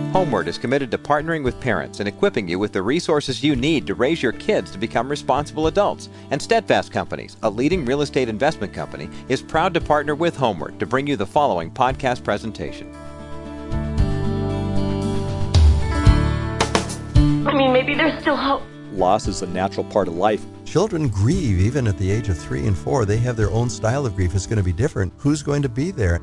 Homeward is committed to partnering with parents and equipping you with the resources you need to raise your kids to become responsible adults. And Steadfast Companies, a leading real estate investment company, is proud to partner with Homeward to bring you the following podcast presentation. I mean, maybe there's still hope. Loss is a natural part of life. Children grieve even at the age of 3 and 4. They have their own style of grief. It's going to be different. Who's going to be there?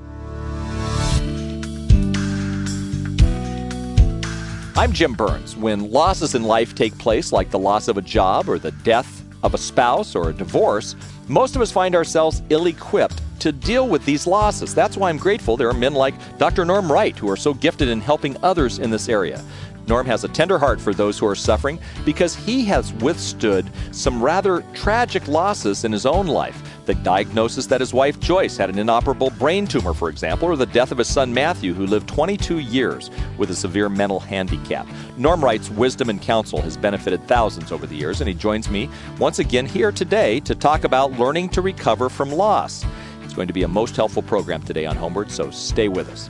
I'm Jim Burns. When losses in life take place, like the loss of a job or the death of a spouse or a divorce, most of us find ourselves ill-equipped to deal with these losses. That's why I'm grateful there are men like Dr. Norm Wright who are so gifted in helping others in this area. Norm has a tender heart for those who are suffering because he has withstood some rather tragic losses in his own life. The diagnosis that his wife Joyce had an inoperable brain tumor, for example, or the death of his son Matthew, who lived 22 years with a severe mental handicap. Norm Wright's wisdom and counsel has benefited thousands over the years, and he joins me once again here today to talk about learning to recover from loss. It's going to be a most helpful program today on Homeward, so stay with us.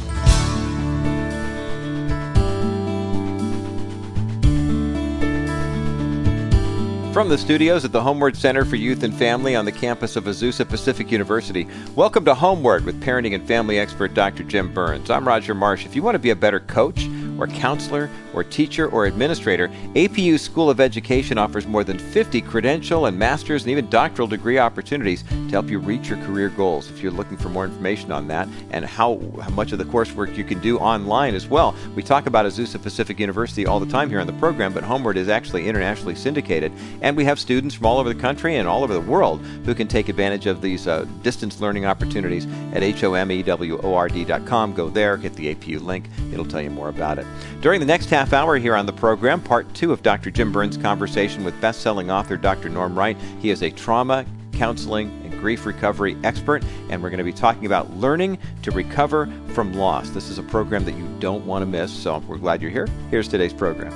From the studios at the Homeward Center for Youth and Family on the campus of Azusa Pacific University, welcome to Homeward with parenting and family expert Dr. Jim Burns. I'm Roger Marsh. If you want to be a better coach or counselor or teacher or administrator, APU School of Education offers more than 50 credential and master's and even doctoral degree opportunities to help you reach your career goals. If you're looking for more information on that and how much of the coursework you can do online as well, we talk about Azusa Pacific University all the time here on the program, but Homeward is actually internationally syndicated. And we have students from all over the country and all over the world who can take advantage of these distance learning opportunities at homeword.com. Go there, hit the APU link. It'll tell you more about it. During the next half hour here on the program, part 2 of Dr. Jim Burns' conversation with best-selling author Dr. Norm Wright. He is a trauma, counseling, and grief recovery expert, and we're going to be talking about learning to recover from loss. This is a program that you don't want to miss, so we're glad you're here. Here's today's program.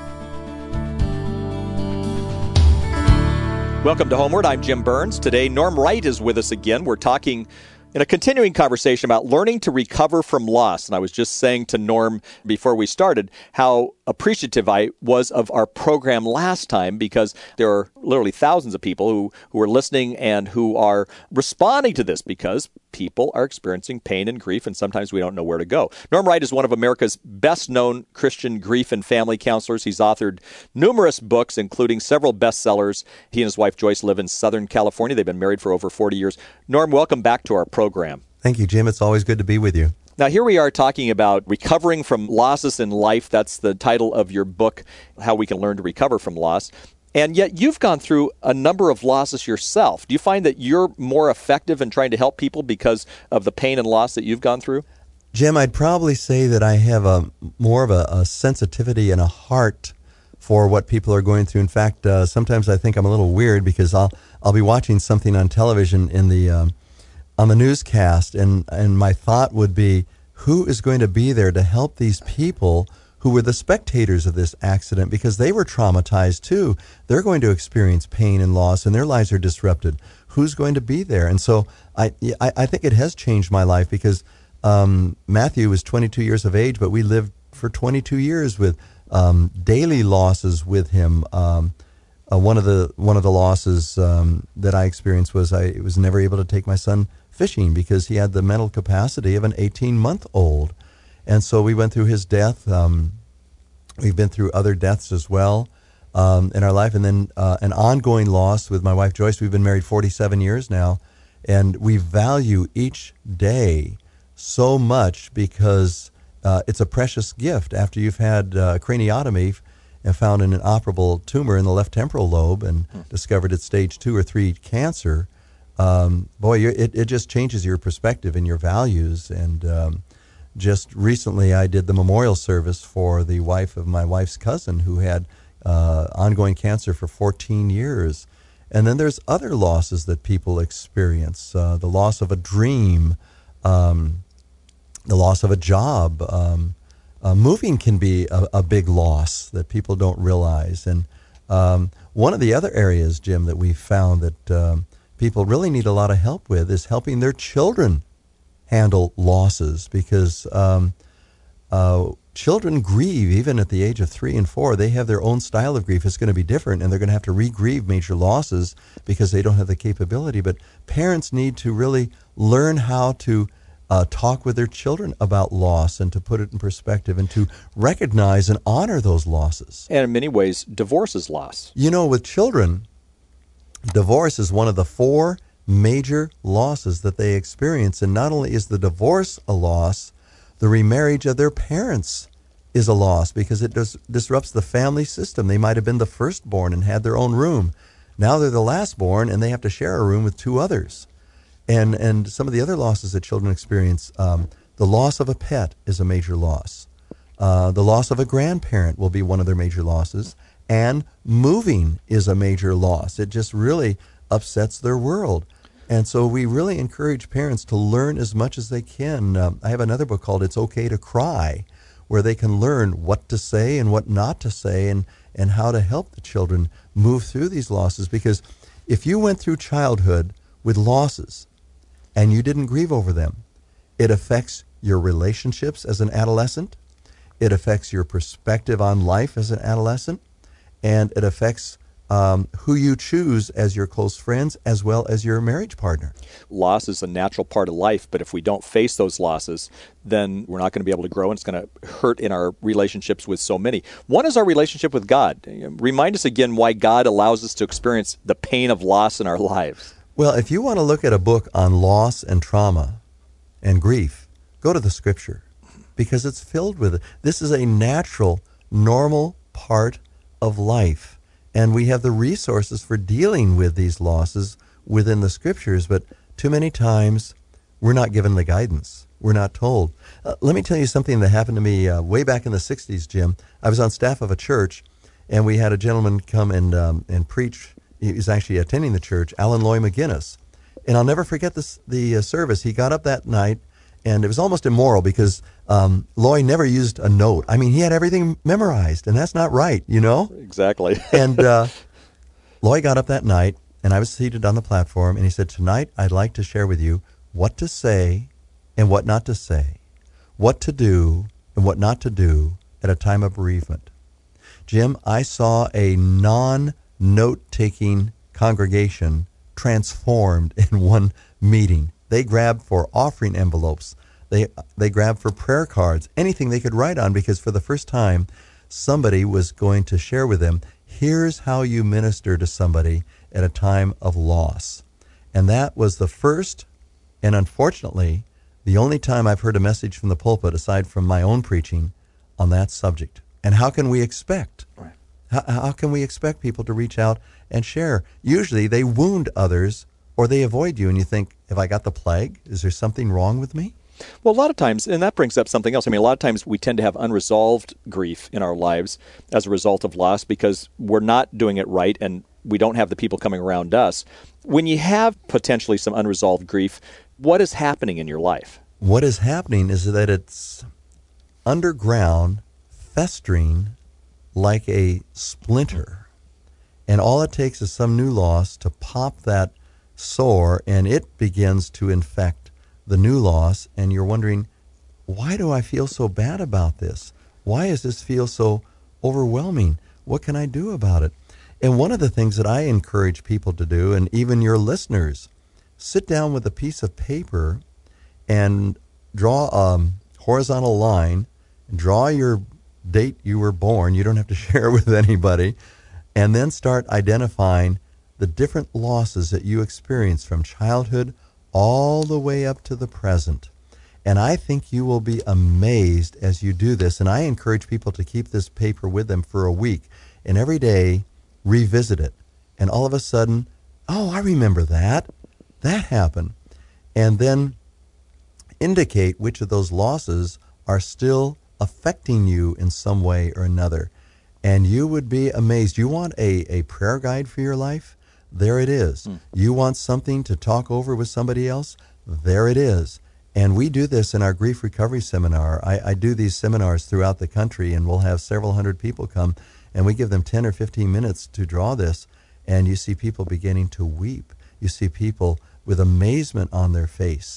Welcome to Homeward. I'm Jim Burns. Today, Norm Wright is with us again. We're talking in a continuing conversation about learning to recover from loss. And I was just saying to Norm before we started how appreciative I was of our program last time, because there are literally thousands of people who are listening and who are responding to this because people are experiencing pain and grief, and sometimes we don't know where to go. Norm Wright is one of America's best-known Christian grief and family counselors. He's authored numerous books, including several bestsellers. He and his wife Joyce live in Southern California. They've been married for over 40 years. Norm, welcome back to our program. Thank you, Jim. It's always good to be with you. Now, here we are talking about recovering from losses in life. That's the title of your book, How We Can Learn to Recover from Loss. And yet you've gone through a number of losses yourself. Do you find that you're more effective in trying to help people because of the pain and loss that you've gone through? Jim, I'd probably say that I have more of a sensitivity and a heart for what people are going through. In fact, sometimes I think I'm a little weird because I'll be watching something on television in the on the newscast, and my thought would be, who is going to be there to help these people who were the spectators of this accident, because they were traumatized too. They're going to experience pain and loss, and their lives are disrupted. Who's going to be there? And so I think it has changed my life, because Matthew was 22 years of age, but we lived for 22 years with daily losses with him. One of the losses that I experienced was I was never able to take my son fishing because he had the mental capacity of an 18-month-old. And so we went through his death. We've been through other deaths as well in our life. And then an ongoing loss with my wife, Joyce. We've been married 47 years now. And we value each day so much because it's a precious gift. After you've had craniotomy and found an inoperable tumor in the left temporal lobe and discovered it's stage 2 or 3 cancer, it just changes your perspective and your values. And just recently I did the memorial service for the wife of my wife's cousin who had ongoing cancer for 14 years. And then there's other losses that people experience, the loss of a dream, the loss of a job. Moving can be a big loss that people don't realize. And one of the other areas, Jim, that we found that people really need a lot of help with is helping their children handle losses, because children grieve even at the age of 3 and 4. They have their own style of grief. It's going to be different, and they're going to have to re-grieve major losses because they don't have the capability. But parents need to really learn how to talk with their children about loss and to put it in perspective and to recognize and honor those losses. And in many ways, divorce is loss. You know, with children, divorce is one of the 4 major losses that they experience. And not only is the divorce a loss, the remarriage of their parents is a loss because it disrupts the family system. They might have been the firstborn and had their own room. Now they're the lastborn and they have to share a room with 2 others. And some of the other losses that children experience, the loss of a pet is a major loss. The loss of a grandparent will be one of their major losses. And moving is a major loss. It just really upsets their world. And so we really encourage parents to learn as much as they can. I have another book called It's Okay to Cry, where they can learn what to say and what not to say and how to help the children move through these losses. Because if you went through childhood with losses and you didn't grieve over them, it affects your relationships as an adolescent, it affects your perspective on life as an adolescent, and it affects who you choose as your close friends as well as your marriage partner. Loss is a natural part of life, but if we don't face those losses, then we're not going to be able to grow, and it's going to hurt in our relationships with so many. One is our relationship with God. Remind us again why God allows us to experience the pain of loss in our lives. Well, if you want to look at a book on loss and trauma and grief, go to the Scripture because it's filled with it. This is a natural, normal part of life. And we have the resources for dealing with these losses within the Scriptures, but too many times we're not given the guidance. We're not told. Let me tell you something that happened to me way back in the 60s, Jim. I was on staff of a church, and we had a gentleman come and preach. He was actually attending the church, Alan Loy McGinnis. And I'll never forget the service. He got up that night, and it was almost immoral because Loy never used a note. I mean, he had everything memorized, and that's not right, you know? Exactly. And Loy got up that night, and I was seated on the platform, and he said, "Tonight I'd like to share with you what to say and what not to say, what to do and what not to do at a time of bereavement." Jim, I saw a non-note-taking congregation transformed in one meeting. They grabbed for offering envelopes. They grabbed for prayer cards, anything they could write on, because for the first time, somebody was going to share with them, here's how you minister to somebody at a time of loss. And that was the first, and unfortunately, the only time I've heard a message from the pulpit, aside from my own preaching, on that subject. And how can we expect? Right. How can we expect people to reach out and share? Usually they wound others or they avoid you, and you think, have I got the plague? Is there something wrong with me? Well, a lot of times, and that brings up something else. I mean, a lot of times we tend to have unresolved grief in our lives as a result of loss because we're not doing it right and we don't have the people coming around us. When you have potentially some unresolved grief, what is happening in your life? What is happening is that it's underground, festering like a splinter. And all it takes is some new loss to pop that sore, and it begins to infect the new loss, and you're wondering, why do I feel so bad about this? Why does this feel so overwhelming? What can I do about it? And one of the things that I encourage people to do, and even your listeners, sit down with a piece of paper and draw a horizontal line, draw your date you were born. You don't have to share it with anybody. And then start identifying the different losses that you experience from childhood all the way up to the present. And I think you will be amazed as you do this. And I encourage people to keep this paper with them for a week. And every day, revisit it. And all of a sudden, oh, I remember that. That happened. And then indicate which of those losses are still affecting you in some way or another. And you would be amazed. You want a prayer guide for your life? There it is. You want something to talk over with somebody else? There it is. And we do this in our grief recovery seminar. I do these seminars throughout the country, and we'll have several hundred people come, and we give them 10 or 15 minutes to draw this, and you see people beginning to weep. You see people with amazement on their face.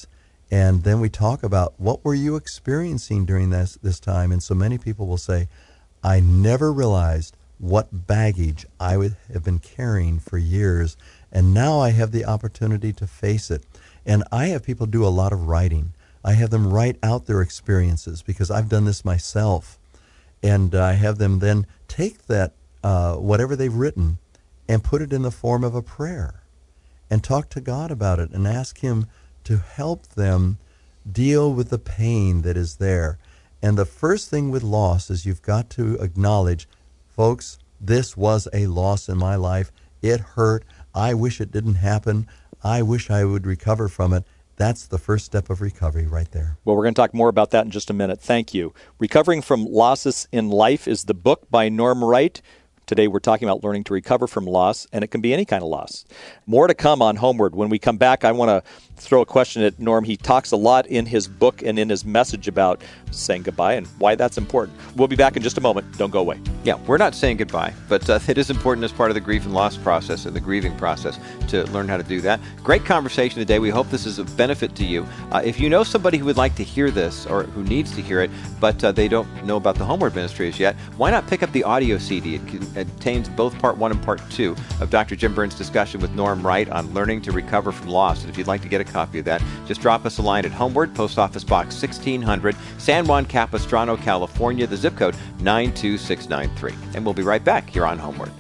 And then we talk about, what were you experiencing during this time? And so many people will say, I never realized what baggage I would have been carrying for years, and now I have the opportunity to face it. And I have people do a lot of writing. I have them write out their experiences because I've done this myself. And I have them then take that, whatever they've written, and put it in the form of a prayer and talk to God about it and ask Him to help them deal with the pain that is there. And the first thing with loss is you've got to acknowledge, folks, this was a loss in my life. It hurt. I wish it didn't happen. I wish I would recover from it. That's the first step of recovery right there. Well, we're going to talk more about that in just a minute. Thank you. Recovering from Losses in Life is the book by Norm Wright. Today we're talking about learning to recover from loss, and it can be any kind of loss. More to come on Homeward. When we come back, I want to throw a question at Norm. He talks a lot in his book and in his message about saying goodbye and why that's important. We'll be back in just a moment. Don't go away. Yeah, we're not saying goodbye, but it is important as part of the grief and loss process and the grieving process to learn how to do that. Great conversation today. We hope this is of benefit to you. If you know somebody who would like to hear this or who needs to hear it, but they don't know about the Homeward Ministries yet, why not pick up the audio CD? It contains both Part 1 and Part 2 of Dr. Jim Burns' discussion with Norm Wright on learning to recover from loss. And if you'd like to get a copy of that, just drop us a line at Homeward, Post Office Box 1600, San Juan Capistrano, California, the zip code 92693. And we'll be right back here on Homeward.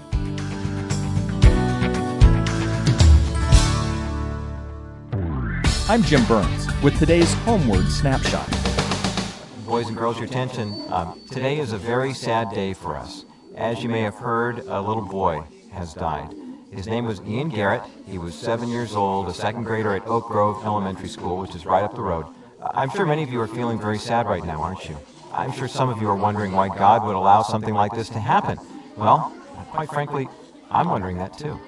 I'm Jim Burns with today's Homeward Snapshot. Boys and girls, your attention. Today is a very sad day for us. As you may have heard, a little boy has died. His name was Ian Garrett. He was 7 years old, a second grader at Oak Grove Elementary School, which is right up the road. I'm sure many of you are feeling very sad right now, aren't you? I'm sure some of you are wondering why God would allow something like this to happen. Well, quite frankly, I'm wondering that too.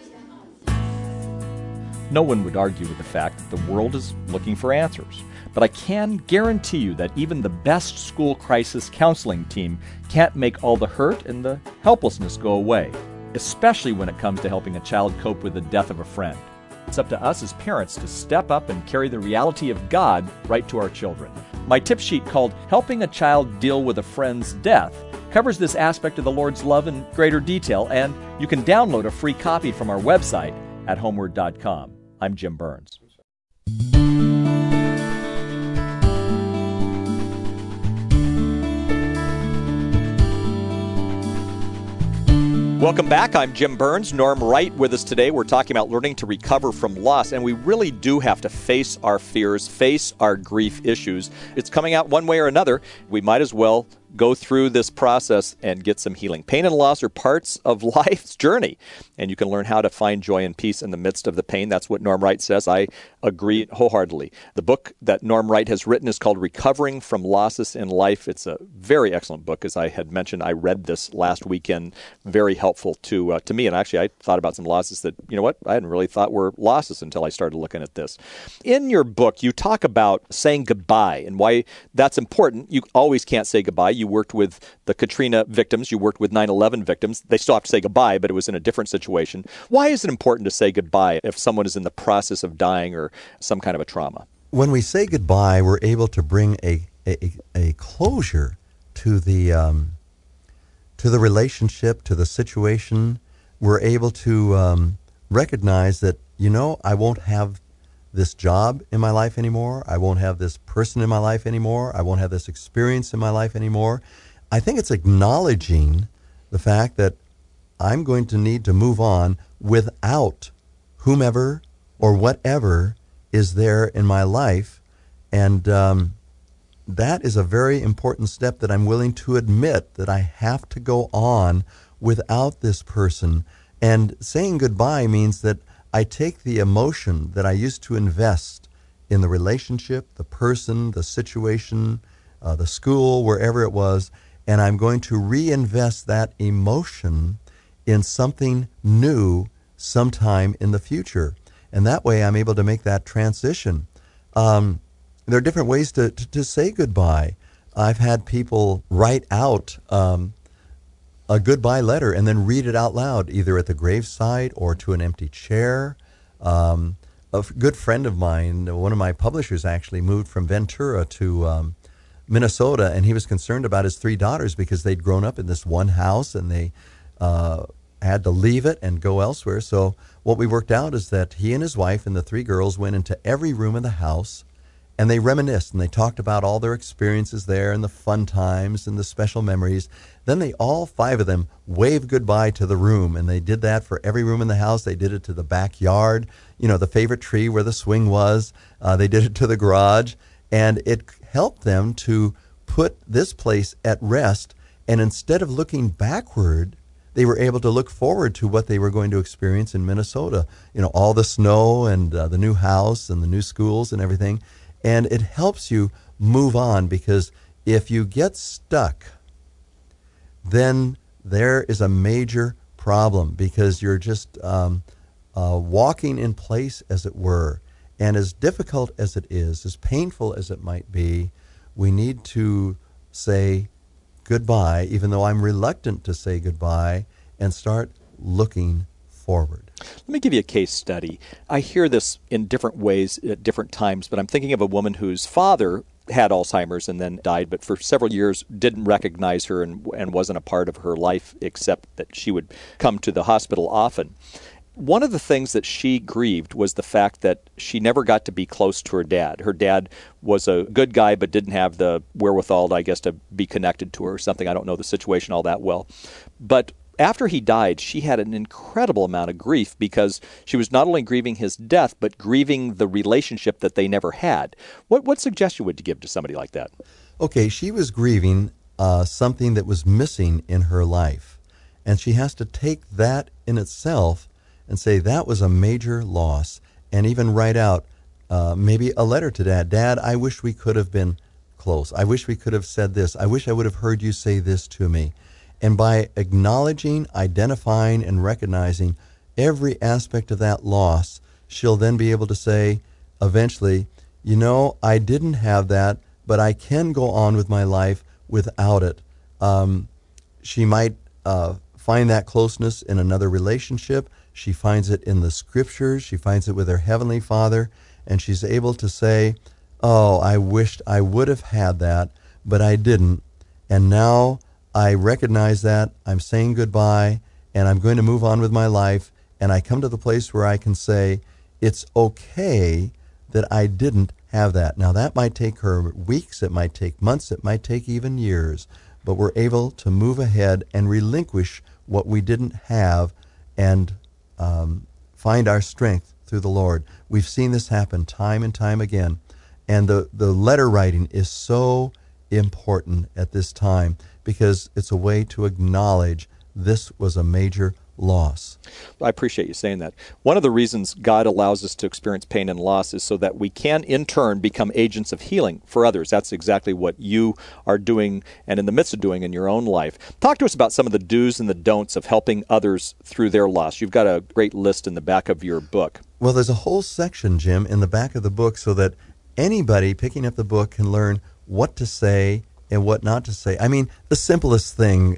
No one would argue with the fact that the world is looking for answers. But I can guarantee you that even the best school crisis counseling team can't make all the hurt and the helplessness go away, especially when it comes to helping a child cope with the death of a friend. It's up to us as parents to step up and carry the reality of God right to our children. My tip sheet called Helping a Child Deal with a Friend's Death covers this aspect of the Lord's love in greater detail, and you can download a free copy from our website at homeward.com. I'm Jim Burns. Welcome back. I'm Jim Burns. Norm Wright with us today. We're talking about learning to recover from loss, and we really do have to face our fears, face our grief issues. It's coming out one way or another. We might as well go through this process and get some healing. Pain and loss are parts of life's journey, and you can learn how to find joy and peace in the midst of the pain. That's what Norm Wright says. I agree wholeheartedly. The book that Norm Wright has written is called Recovering from Losses in Life. It's a very excellent book. As I had mentioned, I read this last weekend. Very helpful to me. And actually, I thought about some losses that, you know what, I hadn't really thought were losses until I started looking at this. In your book, you talk about saying goodbye and why that's important. You always can't say goodbye. You worked with the Katrina victims. You worked with 9/11 victims. They still have to say goodbye, but it was in a different situation. Why is it important to say goodbye if someone is in the process of dying or some kind of a trauma? When we say goodbye, we're able to bring a closure to the relationship, to the situation. We're able to recognize that, I won't have this job in my life anymore. I won't have this person in my life anymore. I won't have this experience in my life anymore. I think it's acknowledging the fact that I'm going to need to move on without whomever or whatever is there in my life. And that is a very important step, that I'm willing to admit that I have to go on without this person. And saying goodbye means that I take the emotion that I used to invest in the relationship, the person, the situation, the school, wherever it was, and I'm going to reinvest that emotion in something new sometime in the future. And that way I'm able to make that transition. There are different ways to say goodbye. I've had people write out a goodbye letter and then read it out loud, either at the graveside or to an empty chair. a good friend of mine, one of my publishers actually, moved from Ventura to Minnesota, and he was concerned about his 3 daughters because they'd grown up in this one house and they had to leave it and go elsewhere. So what we worked out is that he and his wife and the 3 girls went into every room in the house, and they reminisced and they talked about all their experiences there and the fun times and the special memories. Then they all 5 of them waved goodbye to the room, and they did that for every room in the house. They did it to the backyard, the favorite tree where the swing was. They did it to the garage, and it helped them to put this place at rest. And instead of looking backward, they were able to look forward to what they were going to experience in Minnesota. All the snow and the new house and the new schools and everything. And it helps you move on, because if you get stuck, then there is a major problem, because you're just walking in place, as it were. And as difficult as it is, as painful as it might be, we need to say goodbye, even though I'm reluctant to say goodbye, and start looking forward. Let me give you a case study. I hear this in different ways at different times, but I'm thinking of a woman whose father had Alzheimer's and then died, but for several years didn't recognize her and wasn't a part of her life, except that she would come to the hospital often. One of the things that she grieved was the fact that she never got to be close to her dad. Her dad was a good guy, but didn't have the wherewithal, I guess, to be connected to her or something. I don't know the situation all that well. But after he died, she had an incredible amount of grief, because she was not only grieving his death, but grieving the relationship that they never had. What suggestion would you give to somebody like that? Okay, she was grieving something that was missing in her life. And she has to take that in itself and say that was a major loss, and even write out maybe a letter to Dad. Dad, I wish we could have been close. I wish we could have said this. I wish I would have heard you say this to me. And by acknowledging, identifying, and recognizing every aspect of that loss, she'll then be able to say eventually, I didn't have that, but I can go on with my life without it. She might find that closeness in another relationship. She finds it in the Scriptures. She finds it with her Heavenly Father. And she's able to say, I wished I would have had that, but I didn't. And now I recognize that, I'm saying goodbye, and I'm going to move on with my life, and I come to the place where I can say, it's okay that I didn't have that. Now, that might take her weeks, it might take months, it might take even years, but we're able to move ahead and relinquish what we didn't have and find our strength through the Lord. We've seen this happen time and time again, and the letter writing is so important at this time, because it's a way to acknowledge this was a major loss. I appreciate you saying that. One of the reasons God allows us to experience pain and loss is so that we can, in turn, become agents of healing for others. That's exactly what you are doing and in the midst of doing in your own life. Talk to us about some of the do's and the don'ts of helping others through their loss. You've got a great list in the back of your book. Well, there's a whole section, Jim, in the back of the book, so that anybody picking up the book can learn what to say and what not to say. I mean, the simplest thing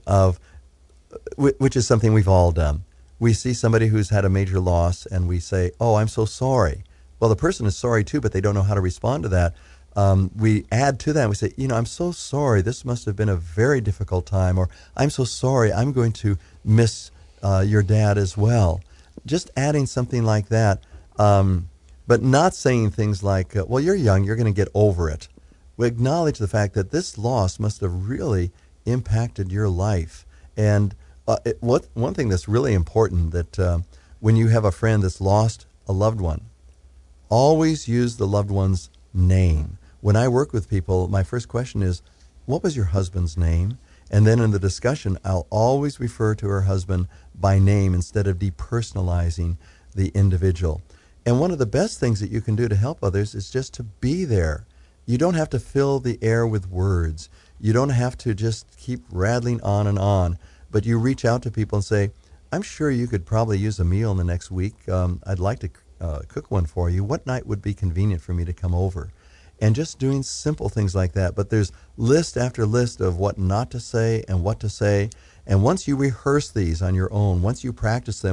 which is something we've all done. We see somebody who's had a major loss, and we say, I'm so sorry. Well, the person is sorry too, but they don't know how to respond to that. We add to that, and we say, I'm so sorry. This must have been a very difficult time, or I'm so sorry. I'm going to miss your dad as well. Just adding something like that, but not saying things like, well, you're young, you're going to get over it. We acknowledge the fact that this loss must have really impacted your life. And one thing that's really important, that when you have a friend that's lost a loved one, always use the loved one's name. When I work with people, my first question is, what was your husband's name? And then in the discussion, I'll always refer to her husband by name instead of depersonalizing the individual. And one of the best things that you can do to help others is just to be there. You don't have to fill the air with words. You don't have to just keep rattling on, but you reach out to people and say, I'm sure you could probably use a meal in the next week. I'd like to cook one for you. What night would be convenient for me to come over? And just doing simple things like that. But there's list after list of what not to say and what to say. And once you rehearse these on your own, once you practice them,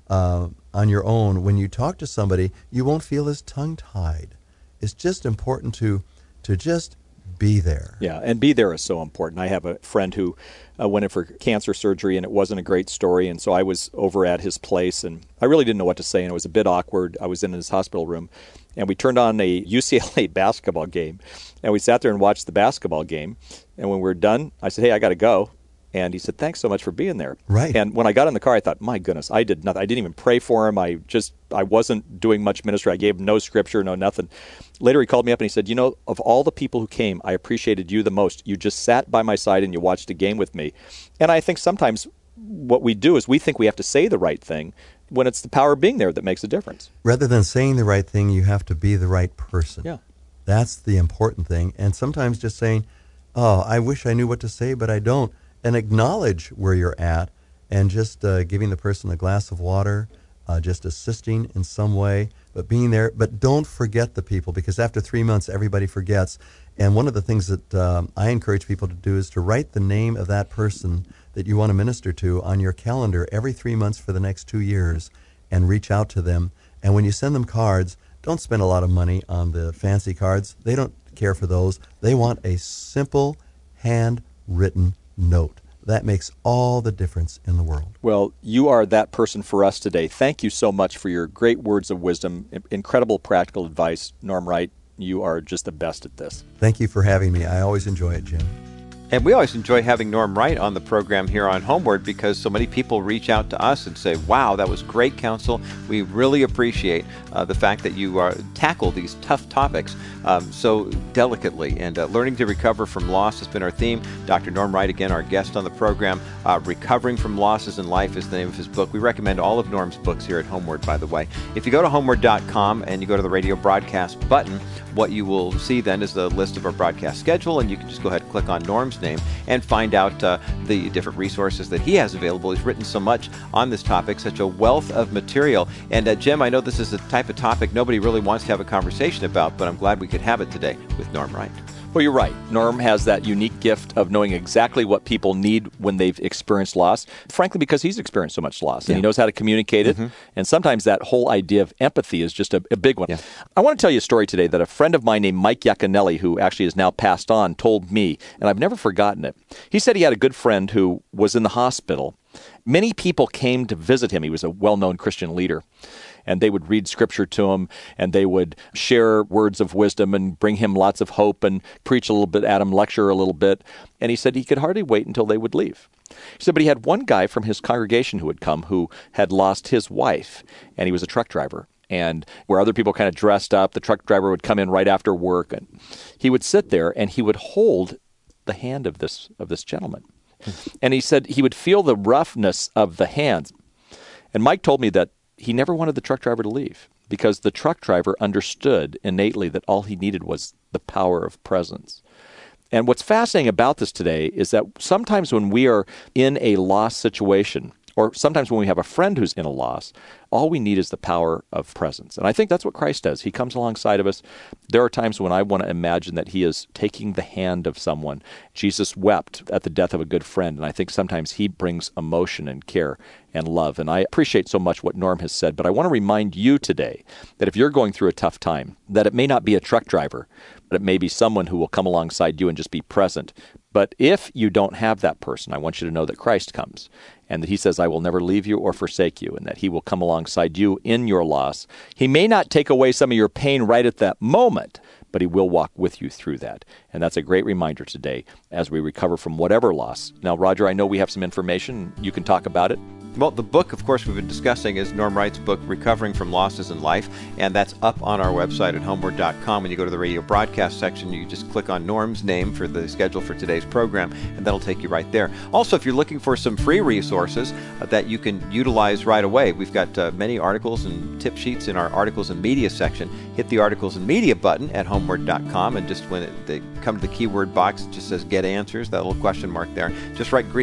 on your own, when you talk to somebody, you won't feel as tongue-tied. It's just important to just be there. Yeah, and be there is so important. I have a friend who went in for cancer surgery, and it wasn't a great story, and so I was over at his place, and I really didn't know what to say, and it was a bit awkward. I was in his hospital room, and we turned on a UCLA basketball game, and we sat there and watched the basketball game, and when we were done, I said, "Hey, I got to go." And he said, "Thanks so much for being there." Right. And when I got in the car, I thought, my goodness, I did nothing. I didn't even pray for him. I wasn't doing much ministry. I gave him no scripture, no nothing. Later, he called me up and he said, of all the people who came, I appreciated you the most. You just sat by my side and you watched a game with me. And I think sometimes what we do is we think we have to say the right thing when it's the power of being there that makes a difference. Rather than saying the right thing, you have to be the right person. Yeah. That's the important thing. And sometimes just saying, "Oh, I wish I knew what to say, but I don't," and acknowledge where you're at, and just giving the person a glass of water, just assisting in some way, but being there. But don't forget the people, because after 3 months, everybody forgets. And one of the things that I encourage people to do is to write the name of that person that you want to minister to on your calendar every 3 months for the next 2 years, and reach out to them. And when you send them cards, don't spend a lot of money on the fancy cards. They don't care for those. They want a simple, handwritten note. That makes all the difference in the world. Well, you are that person for us today. Thank you so much for your great words of wisdom, incredible practical advice. Norm Wright, you are just the best at this. Thank you for having me. I always enjoy it, Jim. And we always enjoy having Norm Wright on the program here on Homeward, because so many people reach out to us and say, "Wow, that was great counsel. We really appreciate the fact that you tackle these tough topics so delicately." And learning to recover from loss has been our theme. Dr. Norm Wright, again, our guest on the program. Recovering from Losses in Life is the name of his book. We recommend all of Norm's books here at Homeward, by the way. If you go to homeward.com and you go to the radio broadcast button, what you will see then is the list of our broadcast schedule, and you can just go ahead and click on Norm's name and find out the different resources that he has available. He's written so much on this topic, such a wealth of material. And Jim, I know this is the type of topic nobody really wants to have a conversation about, but I'm glad we could have it today with Norm Wright. Well, you're right. Norm has that unique gift of knowing exactly what people need when they've experienced loss, frankly, because he's experienced so much loss, and he knows how to communicate it. And sometimes that whole idea of empathy is just a big one. Yeah. I want to tell you a story today that a friend of mine named Mike Yaconelli, who actually is now passed on, told me, and I've never forgotten it. He said he had a good friend who was in the hospital. Many people came to visit him. He was a well-known Christian leader. And they would read scripture to him, and they would share words of wisdom and bring him lots of hope and preach a little bit at him, lecture a little bit. And he said he could hardly wait until they would leave. He said, but he had one guy from his congregation who had come who had lost his wife, and he was a truck driver. And where other people kind of dressed up, the truck driver would come in right after work, and he would sit there and he would hold the hand of this gentleman. And he said he would feel the roughness of the hands. And Mike told me that he never wanted the truck driver to leave because the truck driver understood innately that all he needed was the power of presence. And what's fascinating about this today is that sometimes when we are in a loss situation, or sometimes when we have a friend who's in a loss, all we need is the power of presence. And I think that's what Christ does. He comes alongside of us. There are times when I want to imagine that he is taking the hand of someone. Jesus wept at the death of a good friend, and I think sometimes he brings emotion and care and love. And I appreciate so much what Norm has said, but I want to remind you today that if you're going through a tough time, that it may not be a truck driver, but it may be someone who will come alongside you and just be present. But if you don't have that person, I want you to know that Christ comes and that he says, I will never leave you or forsake you, and that he will come alongside you in your loss. He may not take away some of your pain right at that moment, but he will walk with you through that. And that's a great reminder today as we recover from whatever loss. Now, Roger, I know we have some information. You can talk about it. Well, the book, of course, we've been discussing is Norm Wright's book, Recovering from Losses in Life, and that's up on our website at homeward.com. When you go to the radio broadcast section, you just click on Norm's name for the schedule for today's program, and that'll take you right there. Also, if you're looking for some free resources that you can utilize right away, we've got many articles and tip sheets in our Articles and Media section. Hit the Articles and Media button at homeward.com, and just when they come to the keyword box, it just says Get Answers, that little question mark there. Just write grief.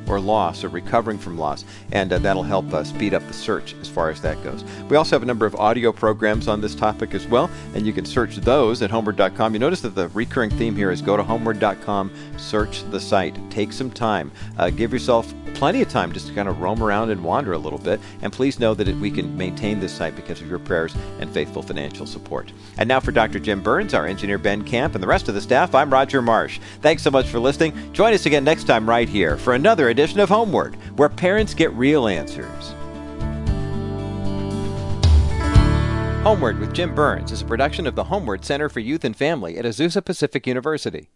or loss or recovering from loss, and that'll help speed up the search as far as that goes. We also have a number of audio programs on this topic as well, and you can search those at homeward.com. You notice that the recurring theme here is go to homeward.com, search the site, take some time, give yourself plenty of time just to kind of roam around and wander a little bit, and please know that we can maintain this site because of your prayers and faithful financial support. And now for Dr. Jim Burns, our engineer Ben Camp, and the rest of the staff, I'm Roger Marsh. Thanks so much for listening. Join us again next time right here for another edition of Homeward, where parents get real answers. Homeward with Jim Burns is a production of the Homeward Center for Youth and Family at Azusa Pacific University.